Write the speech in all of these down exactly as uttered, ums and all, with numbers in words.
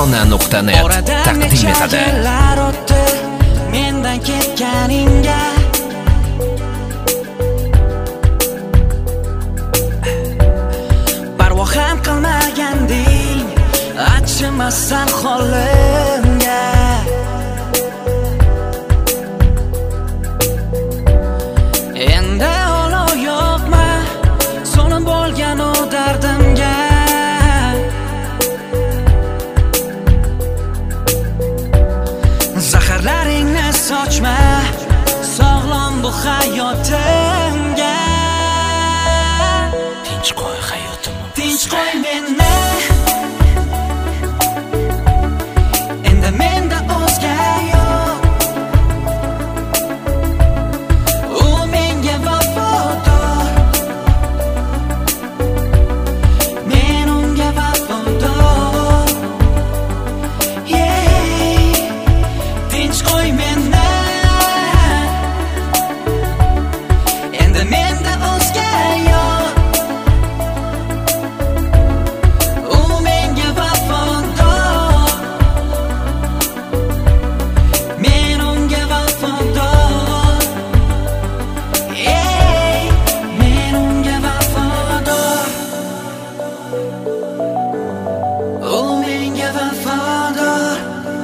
tarona nuqta net taqdim etadi. Mendan ketganingga parvo ham qilmaganding, achimassan holimga. Endi olov yo'qma, so'nib bo'lgan u dardimga. Zaharlaringni sochma, sog'lom bu hayotimga. Tinch qo'y hayotimni, tinch qo'y meni. Endi menda o'zga yo'q. U menga vafodor, men unga vafodor. Tinch qo'y meni. Endi menda o'zga yo'q. U menga vafodor, men unga vafodor. Ey, men unga vafodor. U menga vafodor.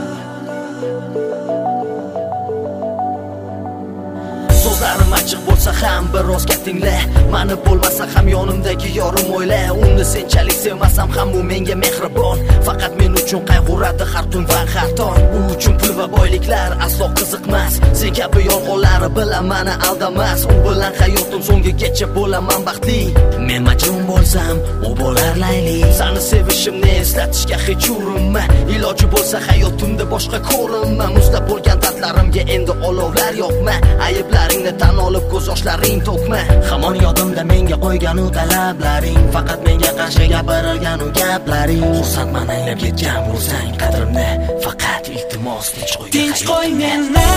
So'zlarim ochiq bo'lsa ham biroz tingla. Mani bo'lmasa ham yonimdagi yorim o'yla. Uni senchalik sevmasam ham u menga mehribon. Faqat men uchun qayg'uradi har tun va har tong. U uchun pul va boyliklar aslo qiziqmas. Sen kabi yolg'onlari bilan mani aldamas. U bilan hayotim so'ngigacha bo'laman baxtli. Men majnun bo'lsam, u bo'lar layli. Seni sevishimni eslatishga hech urinma. Iloji bo'lsa hayotimda boshqa ko'rinma. Muzlab bo'lgan dardlarimga endi olovlar yoqma. Ayblaringni tan olib ko'z yoshlaring to'kma. Hamon yodimda menga qo'ygan u talablaring, faqat menga qarshi gapirilgan u gaplaring. Xursandman anglab ketgan bo'lsang qadrimni, faqat iltimos tinch qo'y. Tinch qo'y meni.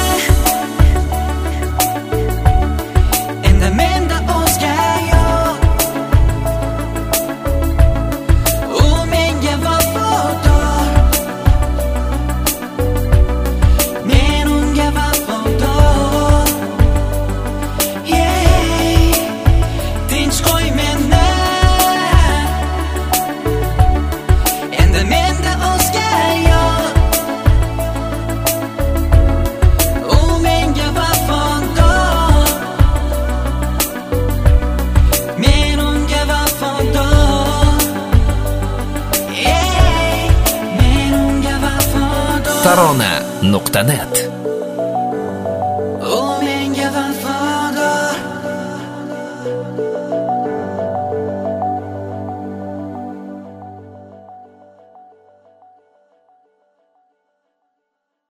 Endi menda o'zga yo'q. U menga vafodor, men unga vafodor. Tinch qo'y meni. Endi menda o'zga yo'q. U menga vafodor, men unga vafodor. Ey, men unga vafodor. tarona nuqta net